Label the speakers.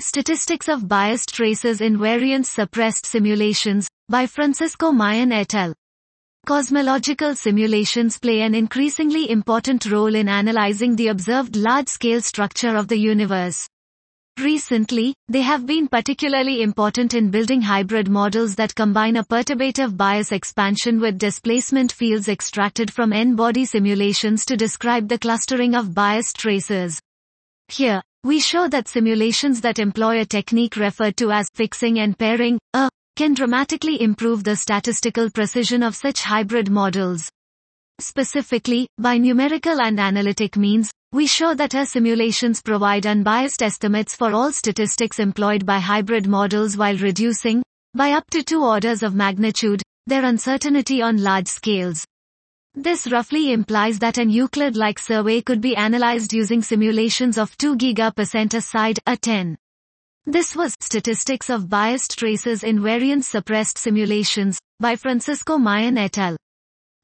Speaker 1: Statistics of Biased Traces in Variance-Suppressed Simulations, by Francisco Mayan et al. Cosmological simulations play an increasingly important role in analyzing the observed large-scale structure of the universe. Recently, they have been particularly important in building hybrid models that combine a perturbative bias expansion with displacement fields extracted from n-body simulations to describe the clustering of biased traces. Here, we show that simulations that employ a technique referred to as fixing and pairing, can dramatically improve the statistical precision of such hybrid models. Specifically, by numerical and analytic means, we show that our simulations provide unbiased estimates for all statistics employed by hybrid models while reducing, by up to 2 orders of magnitude, their uncertainty on large scales. This roughly implies that an Euclid-like survey could be analyzed using simulations of 2 GP a side, a10. This was Statistics of Biased Traces in Variance-Suppressed Simulations, by Francisco Mayan et al.